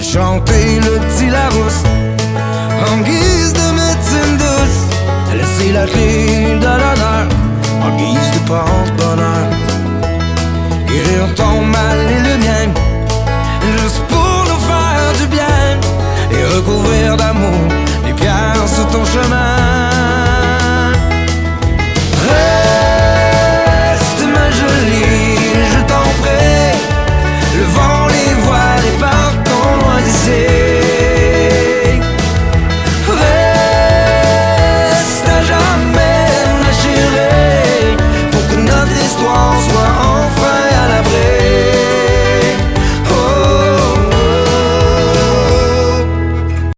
chanter le petit Larousse en guise de médecine douce. Laisser la clé de l'honneur en guise de porte-bonheur. Guérir ton mal et le mien, juste pour